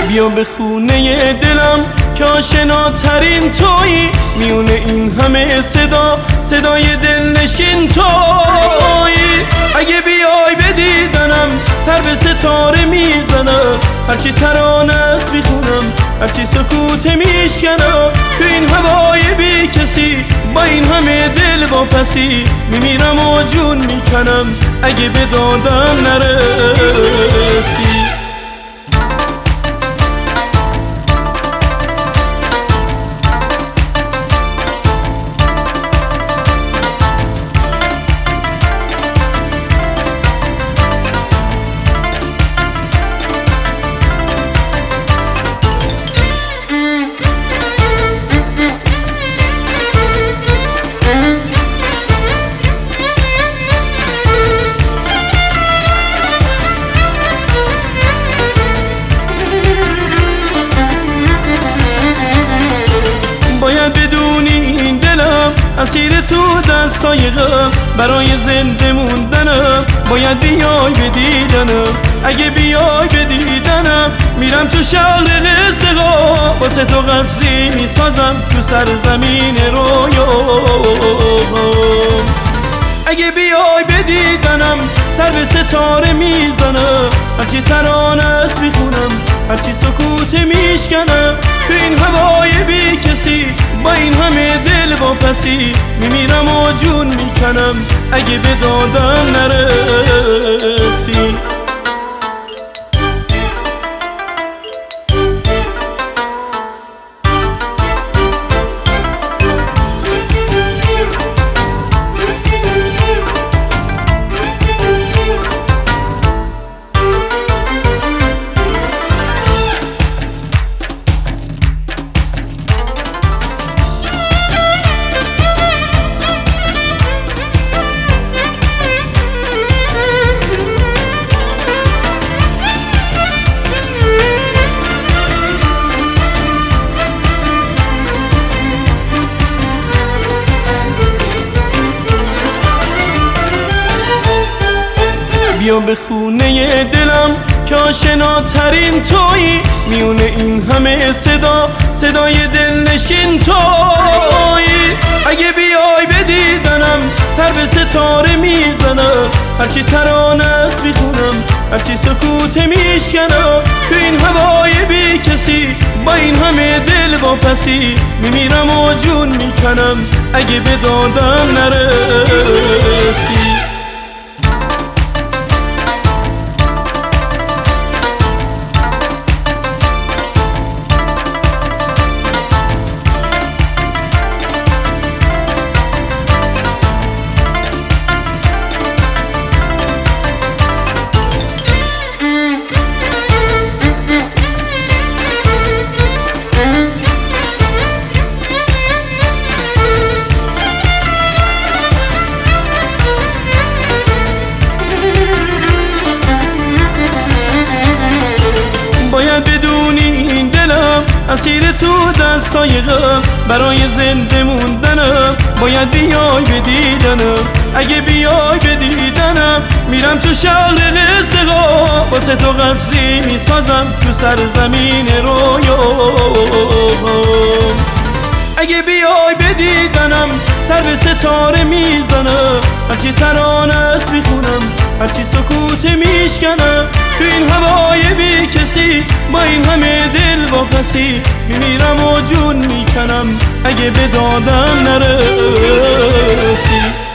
بیا به خونه دلم که آشناترین تویی، میونه این همه صدای دلنشین تویی. اگه بیای به دیدنم سر به ستاره میزنم، هرچی ترانه است میخونم، هرچی سکوت میشکنم. تو این هوای بی کسی با این همه دل واپسی، میمیرم و جون میکنم اگه به دادم نرسی. باید بدونی این دلم اسیر تو دستای غم، برای زنده موندنم باید بیای به دیدنم. اگه بیای به دیدنم میرم تو شهر قصه ها، واسه تو قصری میسازم تو سرزمین رویاهام. اگه بیای به دیدنم سر به ستاره میزنم، هرچی ترانه است میخونم، هرچی سکوت میشکنم. تو این هوای بی کسی با این همه دل واپسی، میمیرم و جون میکنم اگه به دادم نرسی. بیا به خونه دلم که آشناترین تویی، میونه این همه صدای دلنشین تویی. اگه بیای به دیدنم سر به ستاره میزنم، هرچی ترانه است میخونم، هرچی سکوت میشکنم. تو این هوای بی کسی با این همه دل واپسی، میمیرم و جون میکنم اگه به دادم نرسی. باید بدونی این دلم اسیر تو دستای غم، برای زنده موندنم باید بیای به دیدنم. اگه بیای به دیدنم میرم تو شهر قصه ها، واسه تو قصری میسازم تو سرزمین رویاهام. اگه بیای به دیدنم سر به ستاره میزنم، هرچی ترانه است میخونم، هرچی سکوت میشکنم. تو این هوای بی کسی با این همه دل واپسی، میمیرم و جون میکنم اگه به دادم نرسی.